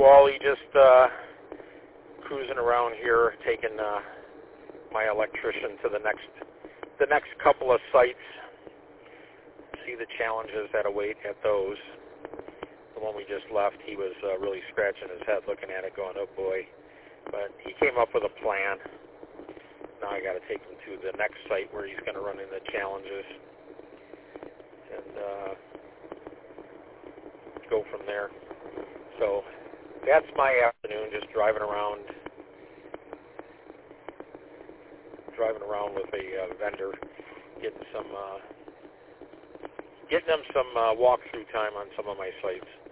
Wally, just cruising around here, taking my electrician to the next couple of sites. See the challenges that await at those. The one we just left, he was really scratching his head looking at it, going, "Oh boy!" But he came up with a plan. Now I got to take him to the next site where he's going to run into challenges and go from there. So that's my afternoon, just driving around with a vendor, getting them some walkthrough time on some of my sites.